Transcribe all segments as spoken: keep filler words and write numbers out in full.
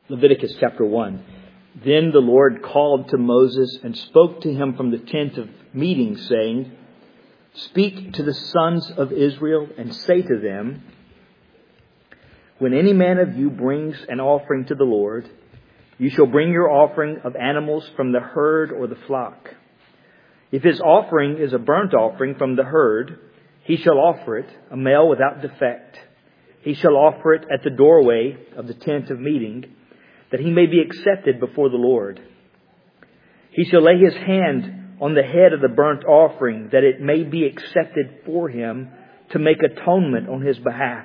Leviticus chapter one. Then the Lord called to Moses and spoke to him from the tent of meeting, saying, Speak to the sons of Israel and say to them, When any man of you brings an offering to the Lord, you shall bring your offering of animals from the herd or the flock. If his offering is a burnt offering from the herd, he shall offer it, a male without defect. He shall offer it at the doorway of the tent of meeting, that he may be accepted before the Lord. He shall lay his hand on the head of the burnt offering, that it may be accepted for him to make atonement on his behalf.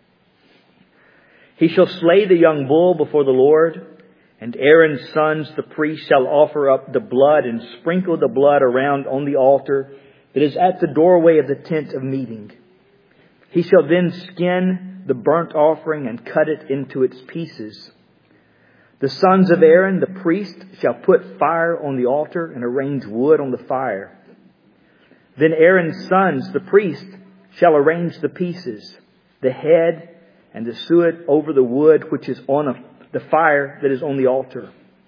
He shall slay the young bull before the Lord, and Aaron's sons, the priest, shall offer up the blood and sprinkle the blood around on the altar that is at the doorway of the tent of meeting. He shall then skin the burnt offering and cut it into its pieces. The sons of Aaron, the priest, shall put fire on the altar and arrange wood on the fire. Then Aaron's sons, the priest, shall arrange the pieces, the head and the suet over the wood which is on a, the fire that is on the altar.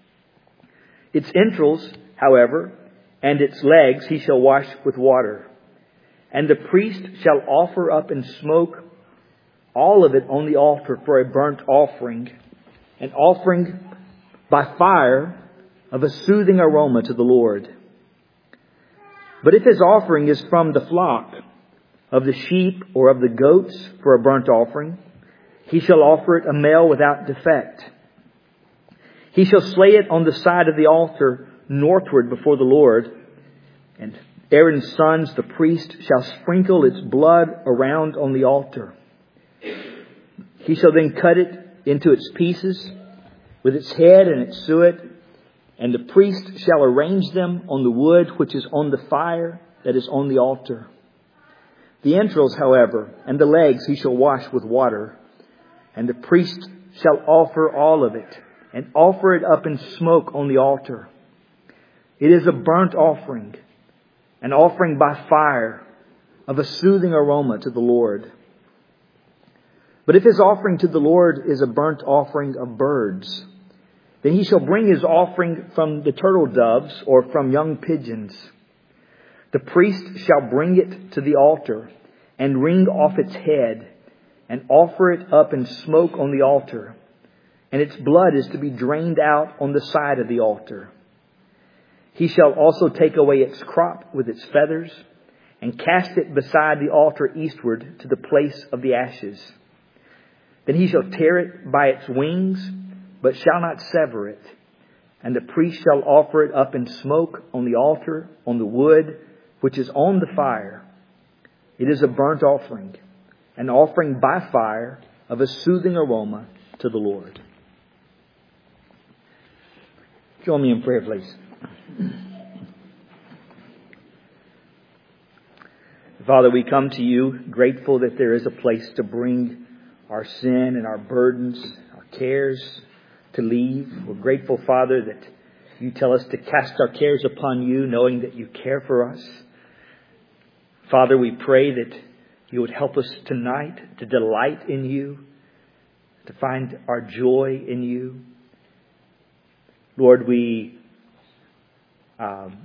Its entrails, however, and its legs he shall wash with water. And the priest shall offer up in smoke all of it on the altar for a burnt offering, an offering by fire of a soothing aroma to the Lord. But if his offering is from the flock, of the sheep or of the goats for a burnt offering, he shall offer it a male without defect. He shall slay it on the side of the altar northward before the Lord, and Aaron's sons, the priest, shall sprinkle its blood around on the altar. He shall then cut it into its pieces, with its head and its suet, and the priest shall arrange them on the wood which is on the fire that is on the altar. The entrails, however, and the legs he shall wash with water, and the priest shall offer all of it, and offer it up in smoke on the altar. It is a burnt offering, an offering by fire of a soothing aroma to the Lord. But if his offering to the Lord is a burnt offering of birds, then he shall bring his offering from the turtle doves or from young pigeons. The priest shall bring it to the altar and wring off its head and offer it up in smoke on the altar. And its blood is to be drained out on the side of the altar. He shall also take away its crop with its feathers and cast it beside the altar eastward to the place of the ashes. Then he shall tear it by its wings, but shall not sever it. And the priest shall offer it up in smoke on the altar, on the wood, which is on the fire. It is a burnt offering, an offering by fire of a soothing aroma to the Lord. Join me in prayer, please. Father, we come to you grateful that there is a place to bring our sin and our burdens, our cares to leave. We're grateful, Father, that you tell us to cast our cares upon you, knowing that you care for us. Father, we pray that you would help us tonight to delight in you, to find our joy in you. Lord, we um,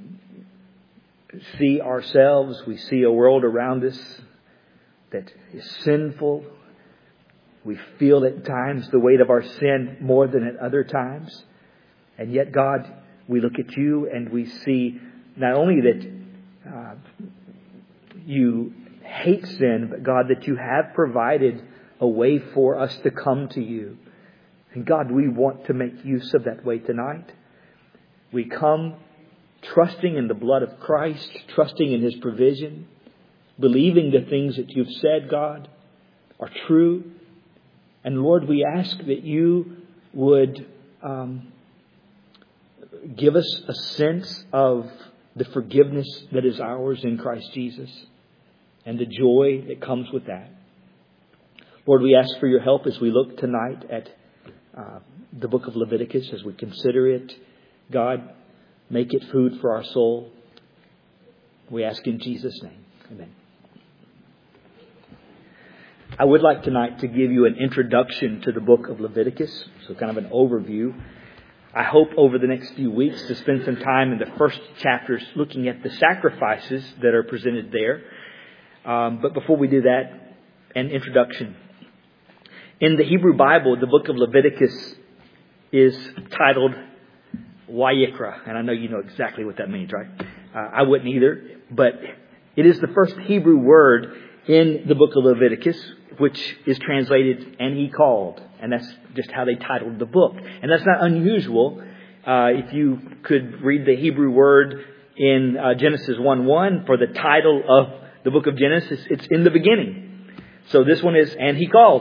see ourselves, we see a world around us that is sinful. We feel at times the weight of our sin more than at other times. And yet, God, we look at you and we see not only that uh, you hate sin, but God, that you have provided a way for us to come to you. And God, we want to make use of that way tonight. We come trusting in the blood of Christ, trusting in His provision, believing the things that you've said, God, are true. And Lord, we ask that you would um, give us a sense of the forgiveness that is ours in Christ Jesus and the joy that comes with that. Lord, we ask for your help as we look tonight at uh, the book of Leviticus, as we consider it. God, make it food for our soul. We ask in Jesus' name. Amen. I would like tonight to give you an introduction to the book of Leviticus, so kind of an overview. I hope over the next few weeks to spend some time in the first chapters looking at the sacrifices that are presented there. Um, but before we do that, an introduction. In the Hebrew Bible, the book of Leviticus is titled Wayikra. And I know you know exactly what that means, right? Uh, I wouldn't either. But it is the first Hebrew word in the book of Leviticus, which is translated, and he called. And that's just how they titled the book. And that's not unusual. Uh, if you could read the Hebrew word in uh, Genesis one one for the title of the book of Genesis, it's in the beginning. So this one is, and he called.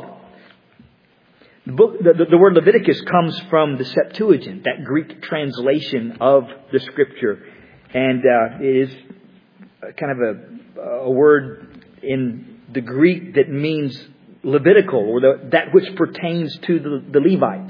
The, book, the, the word Leviticus comes from the Septuagint, that Greek translation of the Scripture. And uh, it is kind of a, a word in the Greek that means Levitical, or the, that which pertains to the, the Levites.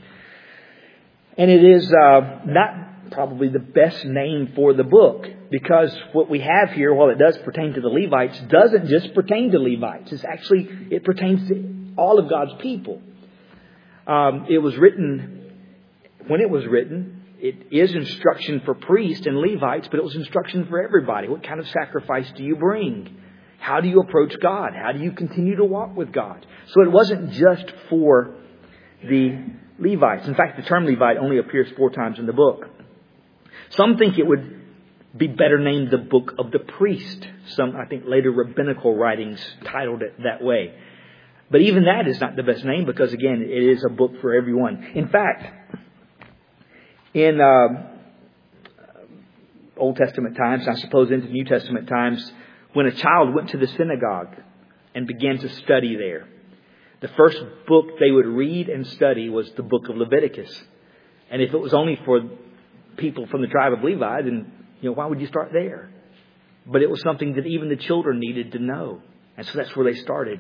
And it is uh, not probably the best name for the book, because what we have here, while it does pertain to the Levites, doesn't just pertain to Levites. It's actually, it pertains to all of God's people. Um, it was written, when it was written, it is instruction for priests and Levites, but it was instruction for everybody. What kind of sacrifice do you bring? How do you approach God? How do you continue to walk with God? So it wasn't just for the Levites. In fact, the term Levite only appears four times in the book. Some think it would be better named the Book of the Priest. Some, I think, later rabbinical writings titled it that way. But even that is not the best name because, again, it is a book for everyone. In fact, in uh, Old Testament times, I suppose into New Testament times, when a child went to the synagogue and began to study there, the first book they would read and study was the book of Leviticus. And if it was only for people from the tribe of Levi, then, you know, why would you start there? But it was something that even the children needed to know. And so that's where they started.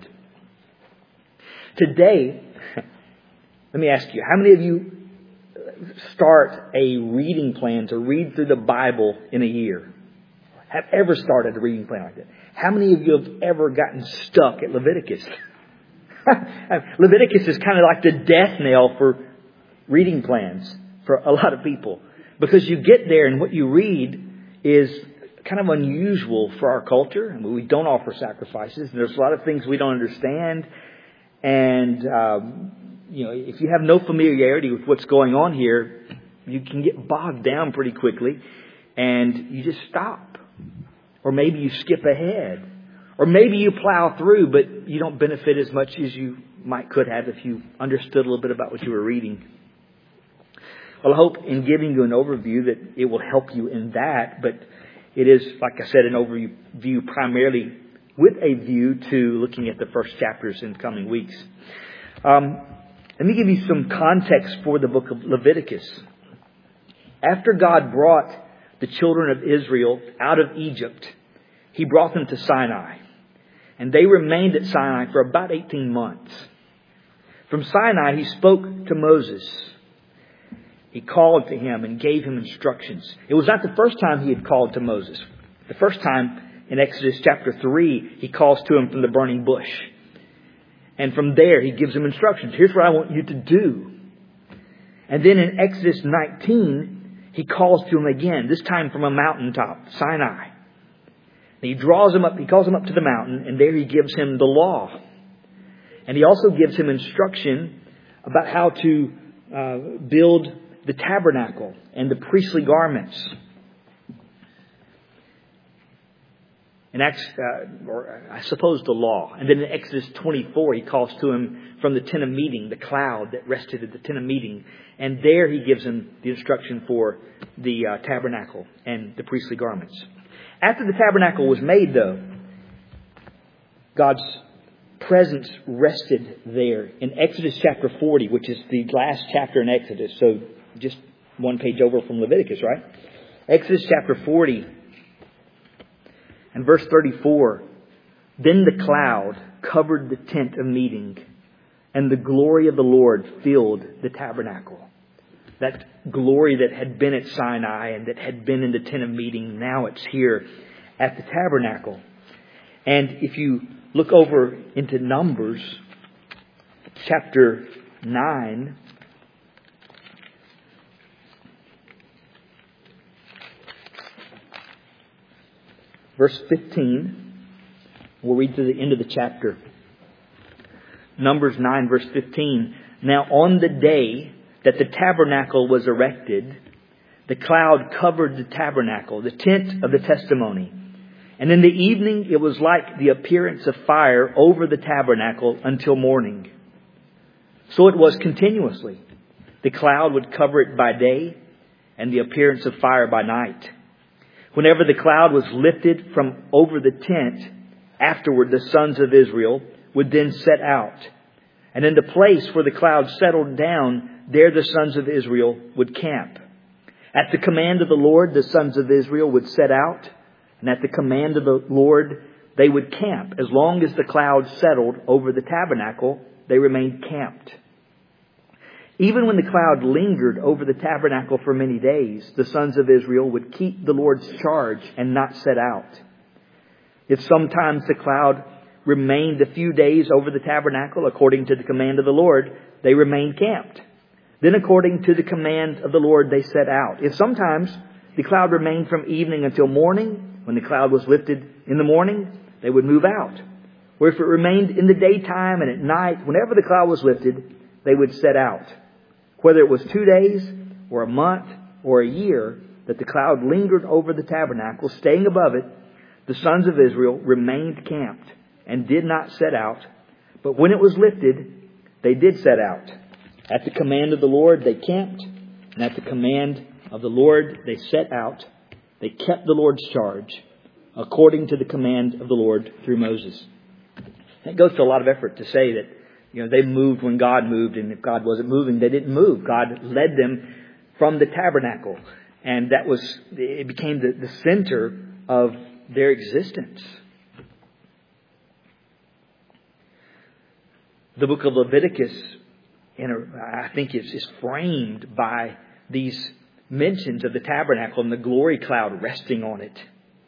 Today, let me ask you, how many of you start a reading plan to read through the Bible in a year? Have ever started a reading plan like that? How many of you have ever gotten stuck at Leviticus? Leviticus is kind of like the death knell for reading plans for a lot of people. Because you get there and what you read is kind of unusual for our culture. I mean, we don't offer sacrifices. There's a lot of things we don't understand. And, um, you know, if you have no familiarity with what's going on here, you can get bogged down pretty quickly. And you just stop. Or maybe you skip ahead. Or maybe you plow through, but you don't benefit as much as you might could have if you understood a little bit about what you were reading. Well, I hope in giving you an overview that it will help you in that. But it is, like I said, an overview primarily with a view to looking at the first chapters in coming weeks. Um, let me give you some context for the book of Leviticus. After God brought the children of Israel out of Egypt, He brought them to Sinai. And they remained at Sinai for about eighteen months. From Sinai, He spoke to Moses. He called to him and gave him instructions. It was not the first time He had called to Moses. The first time in Exodus chapter three, He calls to him from the burning bush. And from there, He gives him instructions. Here's what I want you to do. And then in Exodus nineteen, He calls to him again, this time from a mountaintop, Sinai. And He draws him up, He calls him up to the mountain, and there He gives him the law. And He also gives him instruction about how to uh, build the tabernacle and the priestly garments. And Acts, uh, or I suppose the law. And then in Exodus twenty-four, He calls to him from the tent of meeting, the cloud that rested at the tent of meeting. And there He gives him the instruction for the uh, tabernacle and the priestly garments. After the tabernacle was made, though, God's presence rested there in Exodus chapter forty, which is the last chapter in Exodus. So just one page over from Leviticus, right? Exodus chapter forty and verse thirty-four. Then the cloud covered the tent of meeting, and the glory of the Lord filled the tabernacle. That glory that had been at Sinai and that had been in the tent of meeting, now it's here at the tabernacle. And if you look over into Numbers chapter nine. Verse fifteen. We'll read to the end of the chapter. Numbers nine verse fifteen. Now on the day that the tabernacle was erected, the cloud covered the tabernacle, the tent of the testimony. And in the evening it was like the appearance of fire over the tabernacle until morning. So it was continuously. The cloud would cover it by day, and the appearance of fire by night. Whenever the cloud was lifted from over the tent, afterward the sons of Israel would then set out. And in the place where the cloud settled down, there the sons of Israel would camp. At the command of the Lord, the sons of Israel would set out. And at the command of the Lord, they would camp. As long as the cloud settled over the tabernacle, they remained camped. Even when the cloud lingered over the tabernacle for many days, the sons of Israel would keep the Lord's charge and not set out. If sometimes the cloud remained a few days over the tabernacle, according to the command of the Lord, they remained camped. Then according to the command of the Lord, they set out. If sometimes the cloud remained from evening until morning, when the cloud was lifted in the morning, they would move out. Or if it remained in the daytime and at night, whenever the cloud was lifted, they would set out. Whether it was two days or a month or a year that the cloud lingered over the tabernacle, staying above it, the sons of Israel remained camped and did not set out. But when it was lifted, they did set out. At the command of the Lord, they camped. And at the command of the Lord, they set out. They kept the Lord's charge according to the command of the Lord through Moses. It goes to a lot of effort to say that, you know, they moved when God moved, and if God wasn't moving, they didn't move. God led them from the tabernacle, and that was, it became the, the center of their existence. The book of Leviticus, in a, I think, is, is framed by these mentions of the tabernacle and the glory cloud resting on it.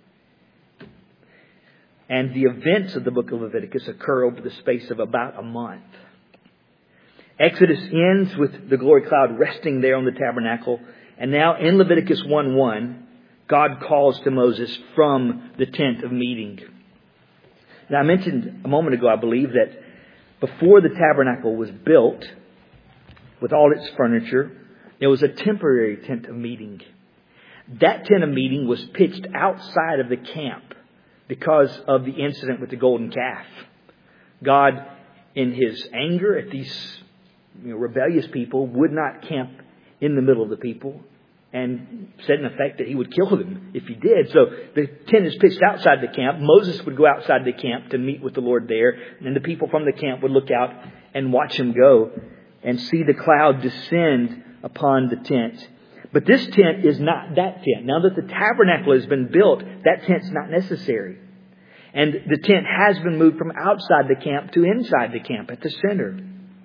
And the events of the book of Leviticus occur over the space of about a month. Exodus ends with the glory cloud resting there on the tabernacle. And now in Leviticus one one, God calls to Moses from the tent of meeting. Now I mentioned a moment ago, I believe, that before the tabernacle was built with all its furniture, there was a temporary tent of meeting. That tent of meeting was pitched outside of the camp because of the incident with the golden calf. God, in His anger at these, you know, rebellious people, would not camp in the middle of the people, and said in effect that He would kill them if He did. So the tent is pitched outside the camp. Moses would go outside the camp to meet with the Lord there, and the people from the camp would look out and watch Him go and see the cloud descend upon the tent. But this tent is not that tent. Now that the tabernacle has been built, that tent's not necessary. And the tent has been moved from outside the camp to inside the camp at the center.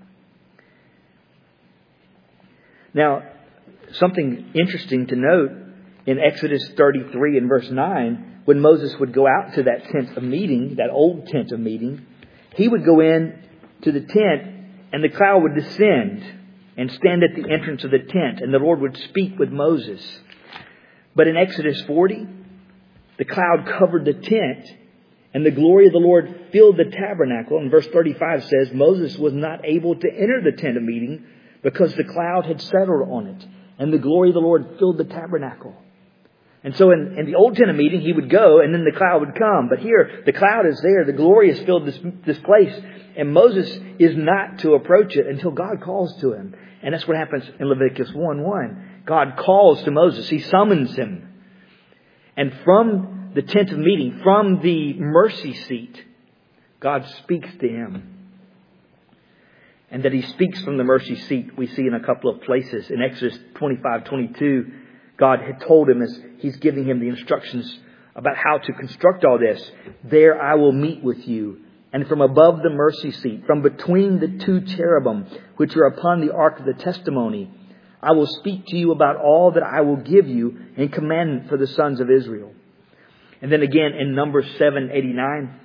Now, something interesting to note in Exodus thirty-three and verse nine, when Moses would go out to that tent of meeting, that old tent of meeting, he would go in to the tent and the cloud would descend and stand at the entrance of the tent, and the Lord would speak with Moses. But in Exodus forty, the cloud covered the tent, and the glory of the Lord filled the tabernacle. And verse thirty-five says, Moses was not able to enter the tent of meeting because the cloud had settled on it, and the glory of the Lord filled the tabernacle. And so in, in the old tent of meeting, he would go, and then the cloud would come. But here, the cloud is there. The glory has filled this, this place. And Moses is not to approach it until God calls to him. And that's what happens in Leviticus one one. God calls to Moses. He summons him. And from the tent of meeting, from the mercy seat, God speaks to him. And that He speaks from the mercy seat, we see in a couple of places. In Exodus twenty-five twenty-two, God had told him, as He's giving him the instructions about how to construct all this, there I will meet with you. And from above the mercy seat, from between the two cherubim, which are upon the ark of the testimony, I will speak to you about all that I will give you in commandment for the sons of Israel. And then again in Numbers seven eighty-nine,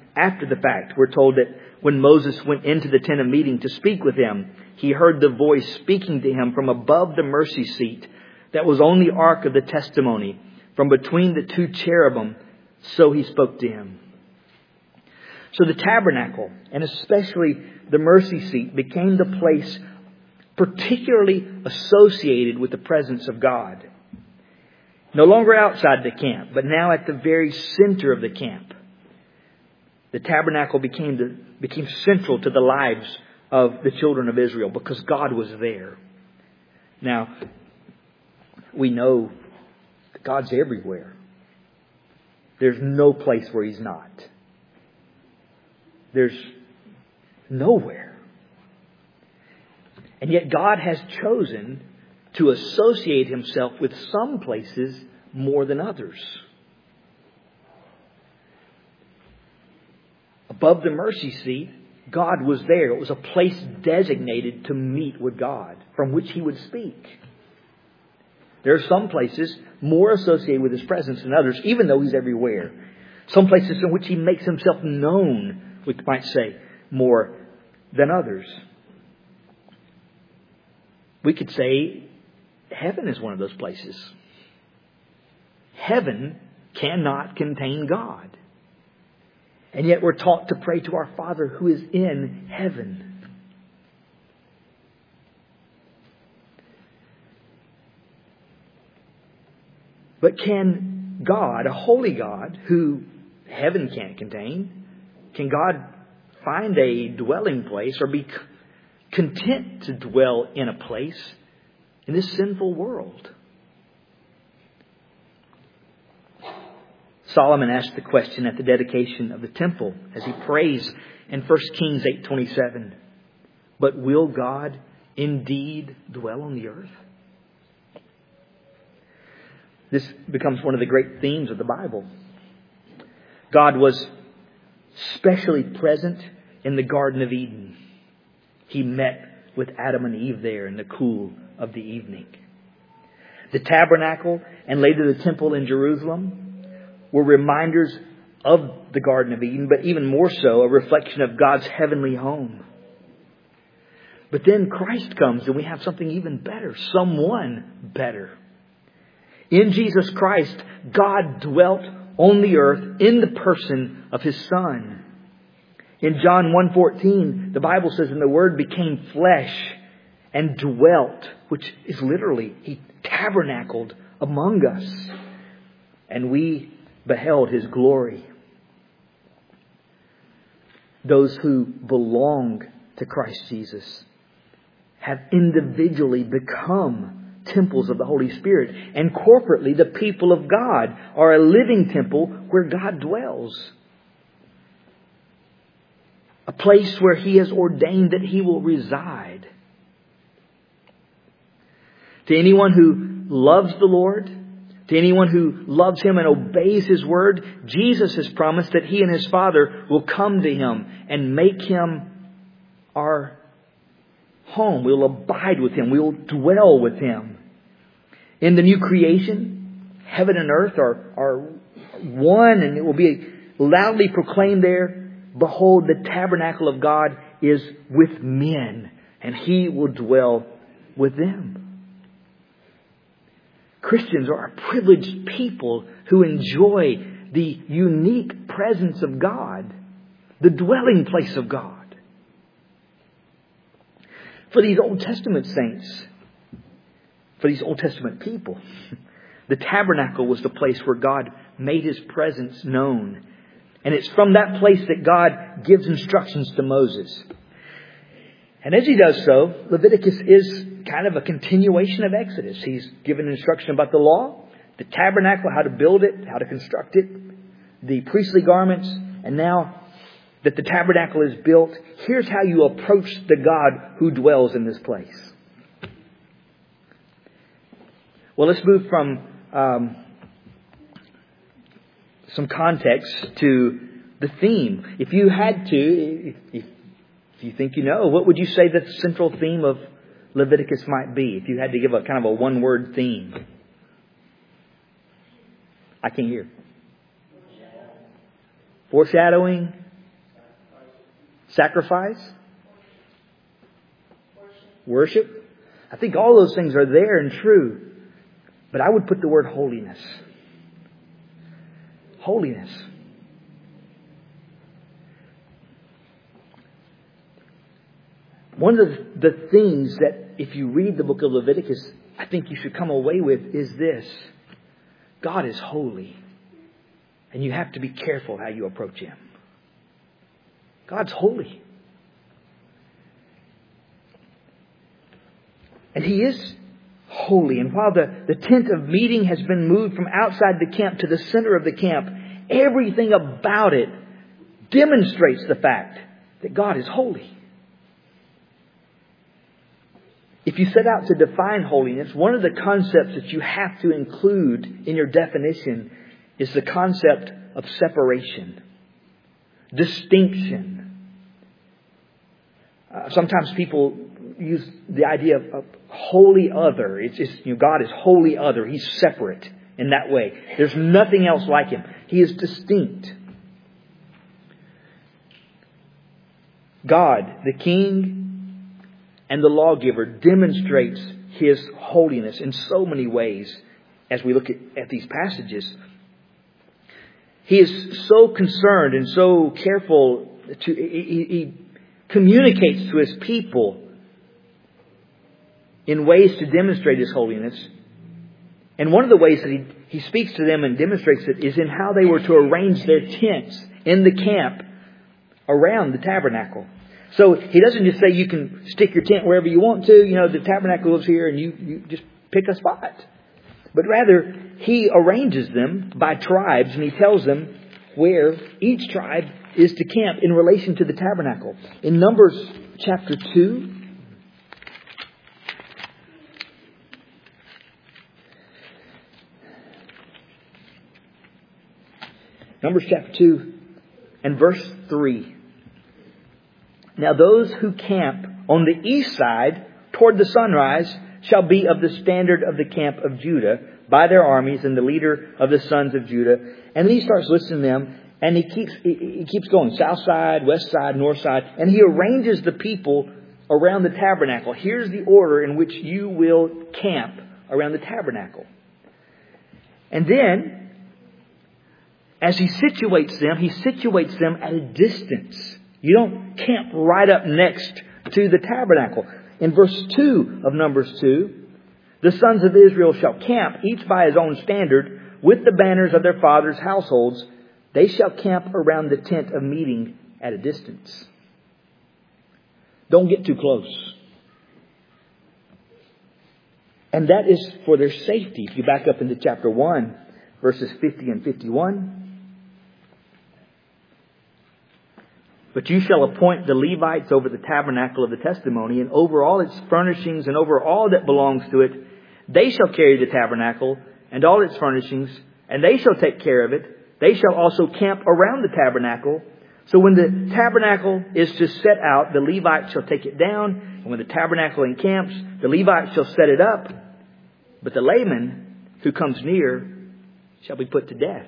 after the fact, we're told that when Moses went into the tent of meeting to speak with him, he heard the voice speaking to him from above the mercy seat that was on the ark of the testimony, from between the two cherubim. So he spoke to him. So the tabernacle, and especially the mercy seat, became the place particularly associated with the presence of God. No longer outside the camp, but now at the very center of the camp. The tabernacle became the, became central to the lives of the children of Israel because God was there. Now, we know that God's everywhere. There's no place where He's not. There's nowhere. And yet God has chosen to associate Himself with some places more than others. Above the mercy seat, God was there. It was a place designated to meet with God, from which He would speak. There are some places more associated with His presence than others, even though He's everywhere. Some places in which He makes Himself known, we might say, more than others. We could say heaven is one of those places. Heaven cannot contain God. And yet we're taught to pray to our Father who is in heaven. But can God, a holy God, who heaven can't contain, can God find a dwelling place or be content to dwell in a place in this sinful world? Solomon asked the question at the dedication of the temple as he prays in First Kings eight twenty-seven. But will God indeed dwell on the earth? This becomes one of the great themes of the Bible. God was specially present in the Garden of Eden. He met with Adam and Eve there in the cool of the evening. The tabernacle and later the temple in Jerusalem were reminders of the Garden of Eden, but even more so, a reflection of God's heavenly home. But then Christ comes and we have something even better, someone better. In Jesus Christ, God dwelt on the earth in the person of His Son. In John one fourteen, the Bible says, and the Word became flesh and dwelt, which is literally, He tabernacled among us. And we beheld His glory. Those who belong to Christ Jesus have individually become temples of the Holy Spirit. And corporately, the people of God are a living temple where God dwells. A place where He has ordained that He will reside. To anyone who loves the Lord, to anyone who loves Him and obeys His word, Jesus has promised that He and His Father will come to Him and make Him our home. We will abide with Him. We will dwell with Him. In the new creation, heaven and earth are, are one, and it will be loudly proclaimed there, behold, the tabernacle of God is with men, and He will dwell with them. Christians are a privileged people who enjoy the unique presence of God, the dwelling place of God. For these Old Testament saints, for these Old Testament people, the tabernacle was the place where God made His presence known. And it's from that place that God gives instructions to Moses. And as He does so, Leviticus is kind of a continuation of Exodus. He's given instruction about the law, the tabernacle, how to build it, how to construct it, the priestly garments, and now that the tabernacle is built, here's how you approach the God who dwells in this place. Well, let's move from um, some context to the theme. If you had to, if, if you think you know, what would you say the central theme of Leviticus might be? If you had to give a kind of a one-word theme. I can't hear. Foreshadowing. Sacrifice? Worship? I think all those things are there and true. But I would put the word holiness. Holiness. One of the, the things that if you read the book of Leviticus, I think you should come away with is this. God is holy. And you have to be careful how you approach Him. God's holy. And He is holy. And while the, the tent of meeting has been moved from outside the camp to the center of the camp, everything about it demonstrates the fact that God is holy. If you set out to define holiness, one of the concepts that you have to include in your definition is the concept of separation, distinction. Uh, sometimes people use the idea of, of holy other. It's just, you know, God is holy other. He's separate in that way. There's nothing else like Him. He is distinct. God, the King and the lawgiver, demonstrates His holiness in so many ways as we look at, at these passages. He is so concerned and so careful to, he, he communicates to His people in ways to demonstrate His holiness. And one of the ways that He, he speaks to them and demonstrates it is in how they were to arrange their tents in the camp around the tabernacle. So He doesn't just say you can stick your tent wherever you want to. You know, the tabernacle is here and you, you just pick a spot. But rather, He arranges them by tribes and He tells them where each tribe is to camp in relation to the tabernacle. In Numbers chapter two, Numbers chapter two and verse three. Now those who camp on the east side toward the sunrise shall be of the standard of the camp of Judah by their armies and the leader of the sons of Judah. And then he starts listing them and he keeps, he keeps going south side, west side, north side. And he arranges the people around the tabernacle. Here's the order in which you will camp around the tabernacle. And then, as he situates them, he situates them at a distance. You don't camp right up next to the tabernacle. In verse two of Numbers two, the sons of Israel shall camp, each by his own standard, with the banners of their fathers' households. They shall camp around the tent of meeting at a distance. Don't get too close. And that is for their safety. If you back up into chapter one, verses fifty and fifty-one. But you shall appoint the Levites over the tabernacle of the testimony, and over all its furnishings, and over all that belongs to it. They shall carry the tabernacle and all its furnishings, and they shall take care of it. They shall also camp around the tabernacle. So when the tabernacle is to set out, the Levites shall take it down. And when the tabernacle encamps, the Levites shall set it up. But the layman who comes near shall be put to death.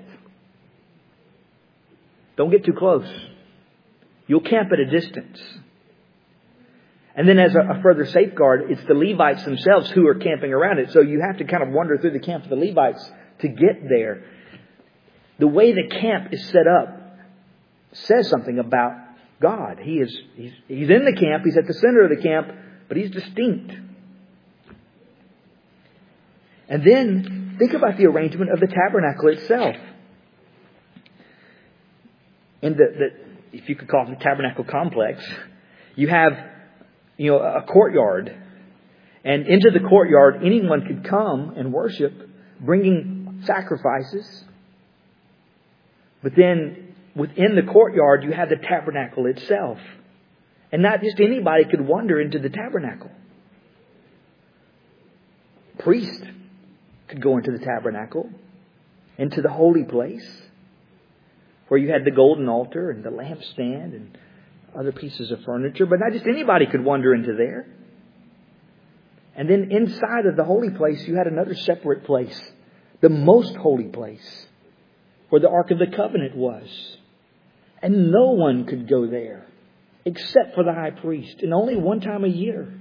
Don't get too close. You'll camp at a distance. And then as a, a further safeguard, it's the Levites themselves who are camping around it. So you have to kind of wander through the camp of the Levites to get there. The way the camp is set up says something about God. He is he's, he's in the camp. He's at the center of the camp, but He's distinct. And then think about the arrangement of the tabernacle itself. In the, the if you could call it the tabernacle complex, you have, you know, a courtyard. And into the courtyard, anyone could come and worship, bringing sacrifices. But then within the courtyard, you have the tabernacle itself. And not just anybody could wander into the tabernacle. Priest could go into the tabernacle, into the holy place, where you had the golden altar and the lampstand and other pieces of furniture. But not just anybody could wander into there. And then inside of the holy place, you had another separate place, the most holy place, where the Ark of the Covenant was. And no one could go there except for the high priest, and only one time a year.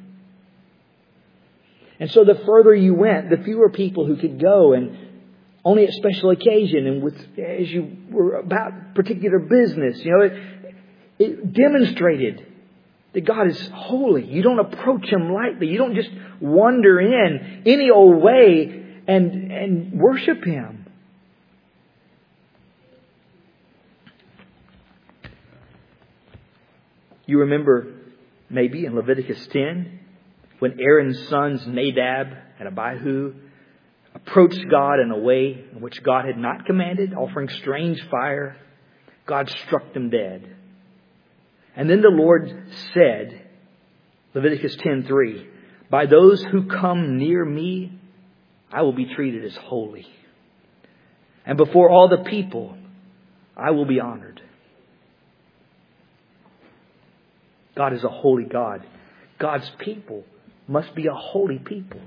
And so the further you went, the fewer people who could go, and only at special occasion and with as you were about particular business. You know, it, it demonstrated that God is holy. You don't approach Him lightly. You don't just wander in any old way and and worship Him. You remember maybe in Leviticus ten when Aaron's sons Nadab and Abihu approached God in a way in which God had not commanded, offering strange fire. God struck them dead. And then the Lord said, Leviticus ten three, by those who come near me, I will be treated as holy. And before all the people, I will be honored. God is a holy God. God's people must be a holy people.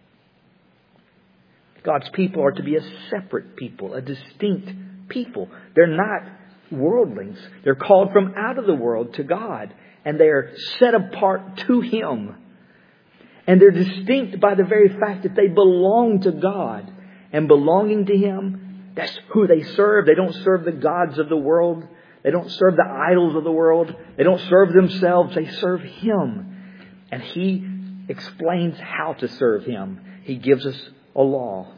God's people are to be a separate people, a distinct people. They're not worldlings. They're called from out of the world to God, and they are set apart to Him. And they're distinct by the very fact that they belong to God. And belonging to Him, that's who they serve. They don't serve the gods of the world. They don't serve the idols of the world. They don't serve themselves. They serve Him. And He explains how to serve Him. He gives us a law.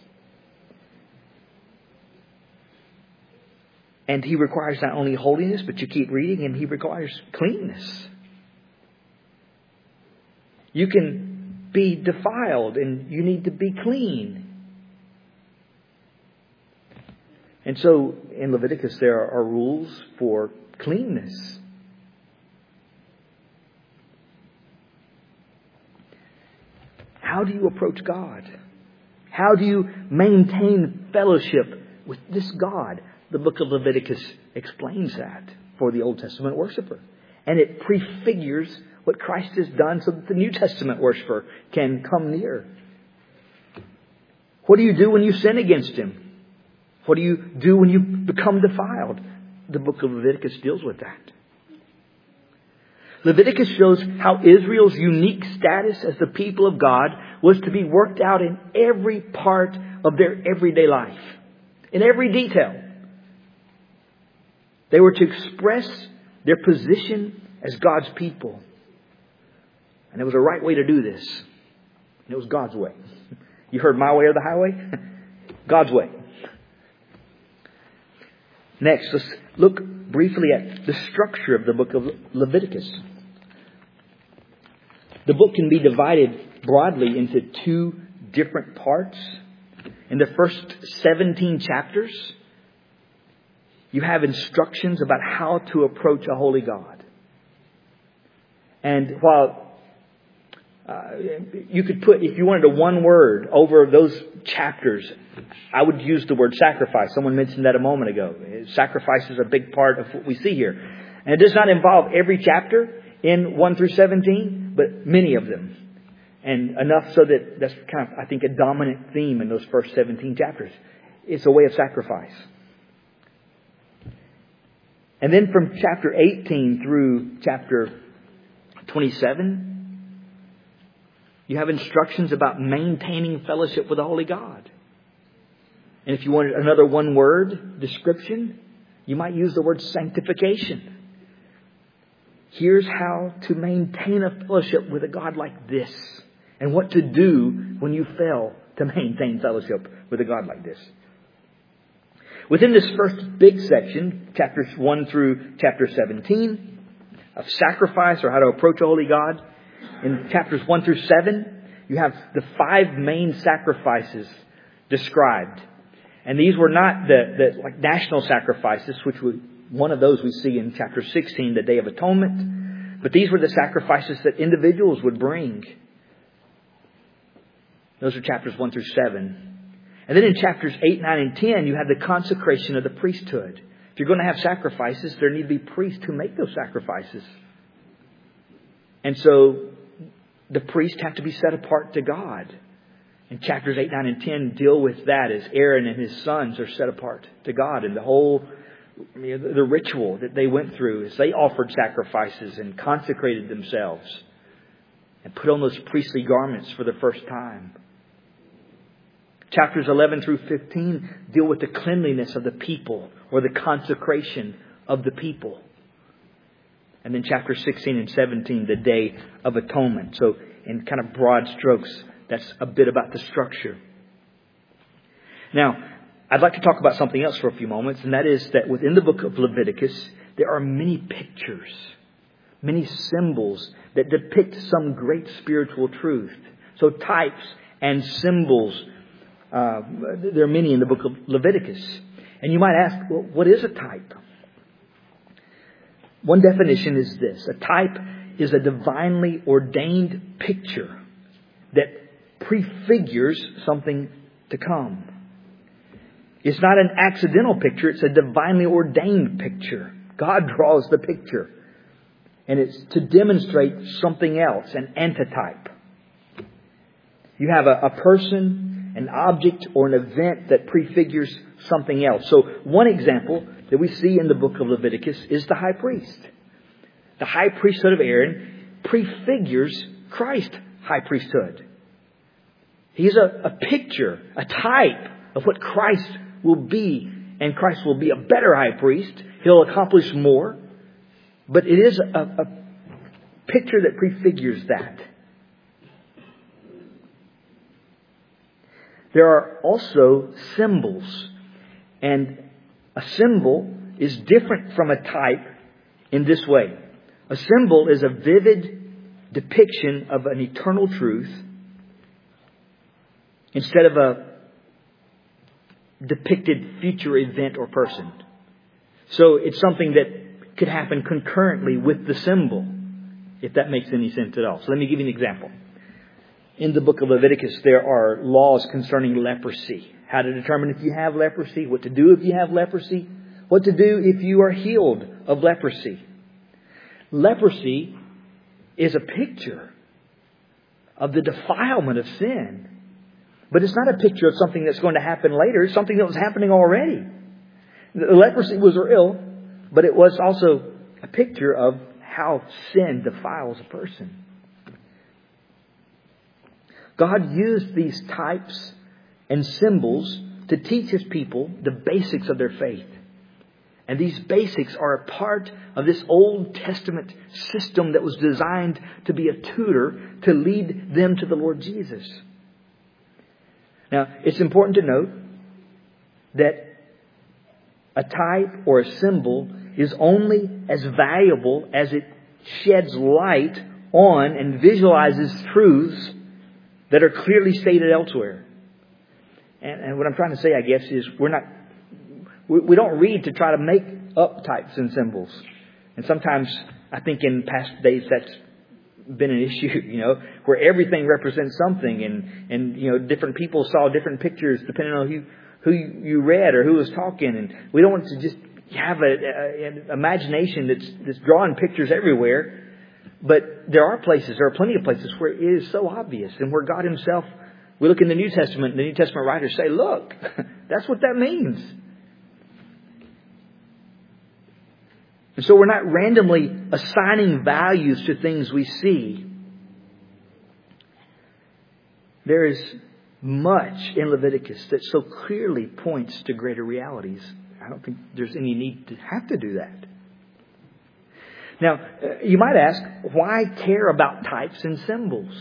And He requires not only holiness, but you keep reading, and He requires cleanness. You can be defiled and you need to be clean. And so in Leviticus there are rules for cleanness. How do you approach God? How do you maintain fellowship with this God? The book of Leviticus explains that for the Old Testament worshiper. And it prefigures what Christ has done so that the New Testament worshiper can come near. What do you do when you sin against Him? What do you do when you become defiled? The book of Leviticus deals with that. Leviticus shows how Israel's unique status as the people of God was to be worked out in every part of their everyday life. In every detail. They were to express their position as God's people. And there was a right way to do this. And it was God's way. You heard my way or the highway? God's way. Next, let's look briefly at the structure of the book of Leviticus. The book can be divided broadly into two different parts. In the first seventeen chapters, you have instructions about how to approach a holy God. And while uh, you could put, if you wanted a one word over those chapters, I would use the word sacrifice. Someone mentioned that a moment ago. Sacrifice is a big part of what we see here. And it does not involve every chapter in one through seventeen, but many of them. And enough so that that's kind of, I think, a dominant theme in those first seventeen chapters. It's a way of sacrifice. And then from chapter eighteen through chapter twenty-seven, you have instructions about maintaining fellowship with the Holy God. And if you wanted another one word description, you might use the word sanctification. Here's how to maintain a fellowship with a God like this. And what to do when you fail to maintain fellowship with a God like this. Within this first big section, chapters one through chapter seventeen, of sacrifice or how to approach a holy God, in chapters one through seven, you have the five main sacrifices described. And these were not the, the like national sacrifices, which were one of those we see in chapter sixteen, the Day of Atonement. But these were the sacrifices that individuals would bring. Those are chapters one through seven. And then in chapters eight, nine, and ten, you have the consecration of the priesthood. If you're going to have sacrifices, there need to be priests who make those sacrifices. And so the priests have to be set apart to God. And chapters eight, nine, and ten deal with that as Aaron and his sons are set apart to God. And the whole you know, the, the ritual that they went through as they offered sacrifices and consecrated themselves and put on those priestly garments for the first time. Chapters eleven through fifteen deal with the cleanliness of the people or the consecration of the people. And then chapters sixteen and seventeen, the Day of Atonement. So in kind of broad strokes, that's a bit about the structure. Now, I'd like to talk about something else for a few moments, and that is that within the book of Leviticus, there are many pictures, many symbols that depict some great spiritual truth. So types and symbols, uh, there are many in the book of Leviticus. And you might ask, well, what is a type? One definition is this. A type is a divinely ordained picture that prefigures something to come. It's not an accidental picture. It's a divinely ordained picture. God draws the picture. And it's to demonstrate something else, an antitype. You have a, a person, an object, or an event that prefigures something else. So one example that we see in the book of Leviticus is the high priest. The high priesthood of Aaron prefigures Christ's high priesthood. He's a, a picture, a type of what Christ will be. And Christ will be a better high priest. He'll accomplish more. But it is a, a picture that prefigures that. There are also symbols. And a symbol is different from a type in this way. A symbol is a vivid depiction of an eternal truth instead of a depicted future event or person. So it's something that could happen concurrently with the symbol, if that makes any sense at all. So let me give you an example. In the book of Leviticus, there are laws concerning leprosy. How to determine if you have leprosy, what to do if you have leprosy, what to do if you are healed of leprosy. Leprosy is a picture of the defilement of sin. But it's not a picture of something that's going to happen later. It's something that was happening already. The leprosy was real, but it was also a picture of how sin defiles a person. God used these types and symbols to teach His people the basics of their faith. And these basics are a part of this Old Testament system that was designed to be a tutor to lead them to the Lord Jesus. Now, it's important to note that a type or a symbol is only as valuable as it sheds light on and visualizes truths that are clearly stated elsewhere. And, and what I'm trying to say, I guess, is we're not, we, we don't read to try to make up types and symbols. And sometimes I think in past days that's been an issue, you know, where everything represents something, and, and you know, different people saw different pictures depending on who, who you read or who was talking. And we don't want to just have a, a, an imagination that's, that's drawing pictures everywhere. But there are places, there are plenty of places where it is so obvious, and where God Himself, we look in the New Testament, and the New Testament writers say, look, that's what that means. And so we're not randomly assigning values to things we see. There is much in Leviticus that so clearly points to greater realities. I don't think there's any need to have to do that. Now, you might ask, why care about types and symbols?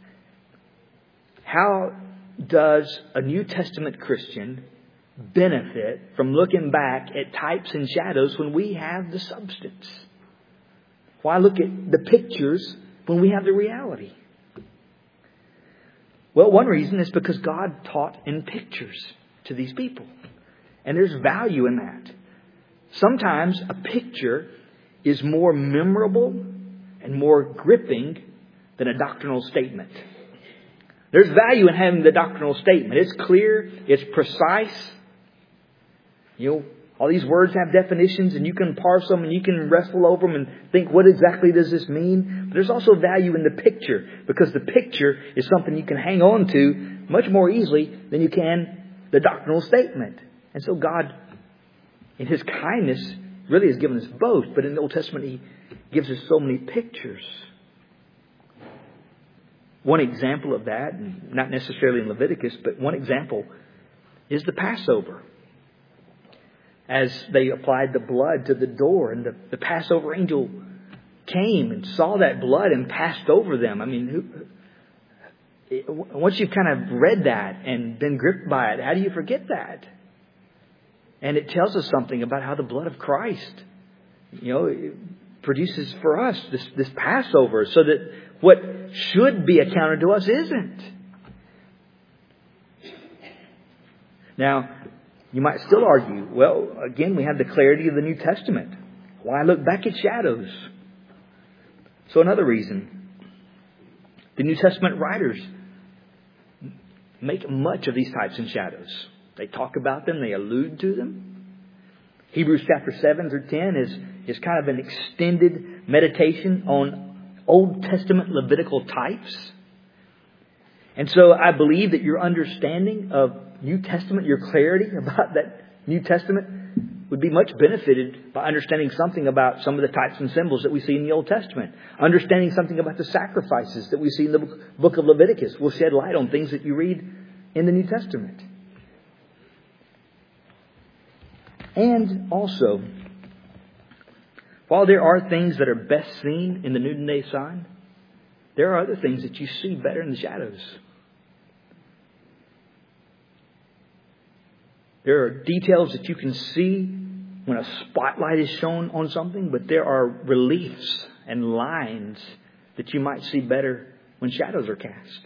How does a New Testament Christian benefit from looking back at types and shadows when we have the substance? Why look at the pictures when we have the reality? Well, one reason is because God taught in pictures to these people. And there's value in that. Sometimes a picture is more memorable and more gripping than a doctrinal statement. There's value in having the doctrinal statement. It's clear, it's precise. You know, all these words have definitions, and you can parse them and you can wrestle over them and think, what exactly does this mean? But there's also value in the picture, because the picture is something you can hang on to much more easily than you can the doctrinal statement. And so God in His kindness, really has given us both. But in the Old Testament, He gives us so many pictures. One example of that, and not necessarily in Leviticus, but one example is the Passover. As they applied the blood to the door, and the, the Passover angel came and saw that blood and passed over them. I mean, who, it, once you've kind of read that and been gripped by it, how do you forget that? And it tells us something about how the blood of Christ, you know, produces for us this, this Passover, so that what should be accounted to us isn't. Now, you might still argue, well, again, we have the clarity of the New Testament. Why look back at shadows? So another reason, the New Testament writers make much of these types and shadows. They talk about them, they allude to them. Hebrews chapter seven through ten is, is kind of an extended meditation on Old Testament Levitical types. And so I believe that your understanding of New Testament, your clarity about that New Testament would be much benefited by understanding something about some of the types and symbols that we see in the Old Testament. Understanding something about the sacrifices that we see in the book of Leviticus will shed light on things that you read in the New Testament. And also, while there are things that are best seen in the noonday sun, there are other things that you see better in the shadows. There are details that you can see when a spotlight is shown on something, but there are reliefs and lines that you might see better when shadows are cast.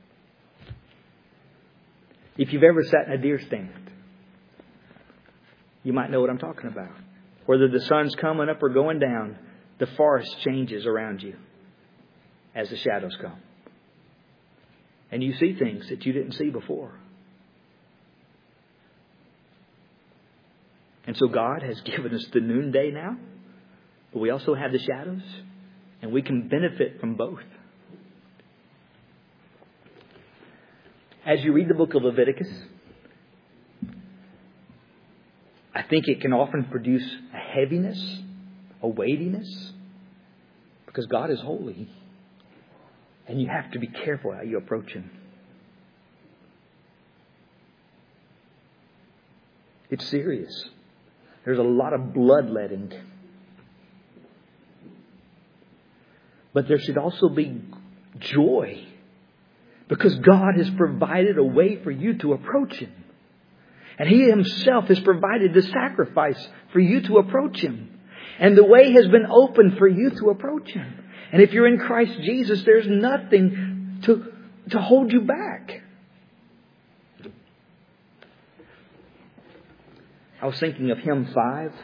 If you've ever sat in a deer stand, you might know what I'm talking about. Whether the sun's coming up or going down, the forest changes around you as the shadows come. And you see things that you didn't see before. And so God has given us the noonday now, but we also have the shadows, and we can benefit from both. As you read the book of Leviticus, I think it can often produce a heaviness, a weightiness, because God is holy, and you have to be careful how you approach Him. It's serious. There's a lot of bloodletting. But there should also be joy, because God has provided a way for you to approach Him. And He Himself has provided the sacrifice for you to approach Him. And the way has been opened for you to approach Him. And if you're in Christ Jesus, there's nothing to, to hold you back. I was thinking of hymn five.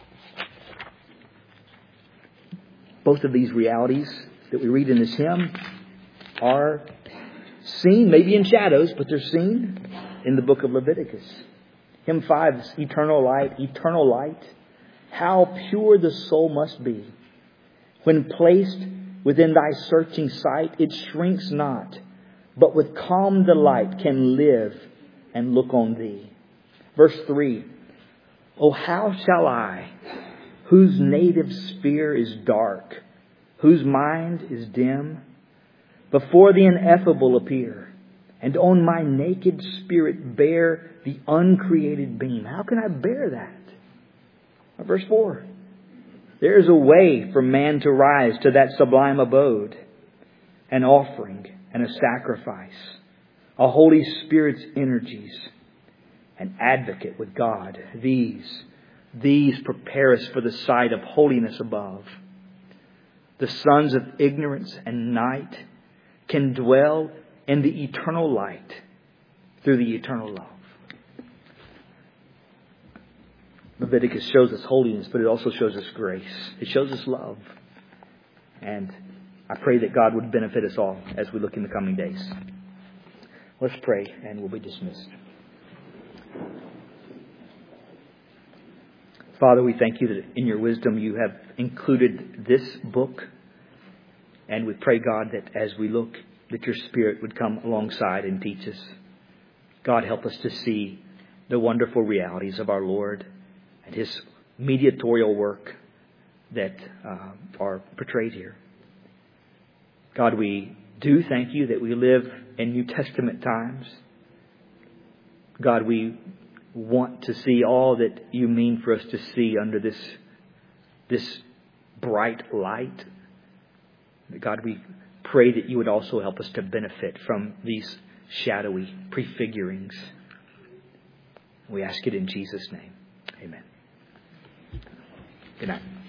Both of these realities that we read in this hymn are seen, maybe in shadows, but they're seen in the book of Leviticus. Hymn five is eternal light, eternal light. How pure the soul must be. When placed within Thy searching sight, it shrinks not, but with calm delight can live and look on Thee. Verse three. Oh, how shall I, whose native sphere is dark, whose mind is dim, before the ineffable appear, and on my naked spirit bear the uncreated beam? How can I bear that? Verse four. There is a way for man to rise to that sublime abode, an offering and a sacrifice, a Holy Spirit's energies, an advocate with God. These, these prepare us for the sight of holiness above. The sons of ignorance and night can dwell in the eternal light through the eternal love. Leviticus shows us holiness, but it also shows us grace. It shows us love. And I pray that God would benefit us all as we look in the coming days. Let's pray and we'll be dismissed. Father, we thank You that in Your wisdom You have included this book. And we pray, God, that as we look, that Your Spirit would come alongside and teach us. God, help us to see the wonderful realities of our Lord and His mediatorial work that uh, are portrayed here. God, we do thank You that we live in New Testament times. God, we want to see all that You mean for us to see under this, this bright light. God, we pray that You would also help us to benefit from these shadowy prefigurings. We ask it in Jesus' name. Amen. Good night.